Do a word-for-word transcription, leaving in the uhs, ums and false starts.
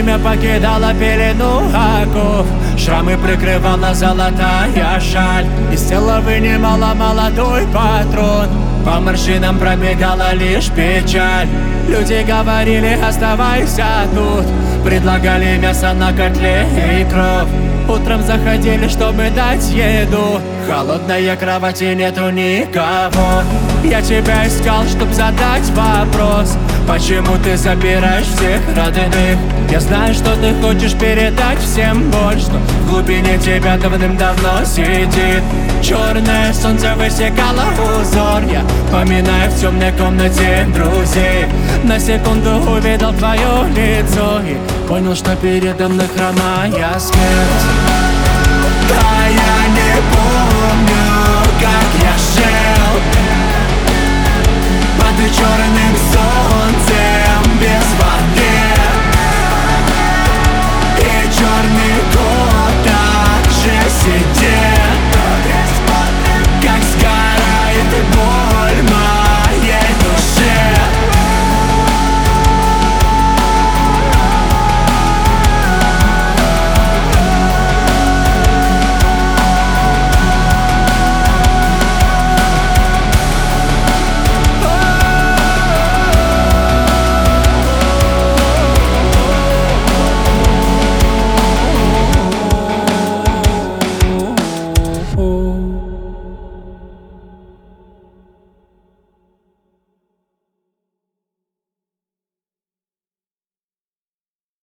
время покидало пелену оков, шрамы прикрывала золотая шаль, из тела вынимала молодой патрон. По морщинам пробегала лишь печаль. Люди говорили: оставайся тут, предлагали мясо на котле и кровь. Утром заходили, чтобы дать еду, холодная кровать и нету никого. Я тебя искал, чтоб задать вопрос: почему ты забираешь всех родных? Я знаю, что ты хочешь передать всем боль, что в глубине тебя давным-давно сидит. Черное солнце высекало узор, я поминаю в темной комнате друзей. На секунду увидел твое лицо и понял, что передо мной хромая смерть.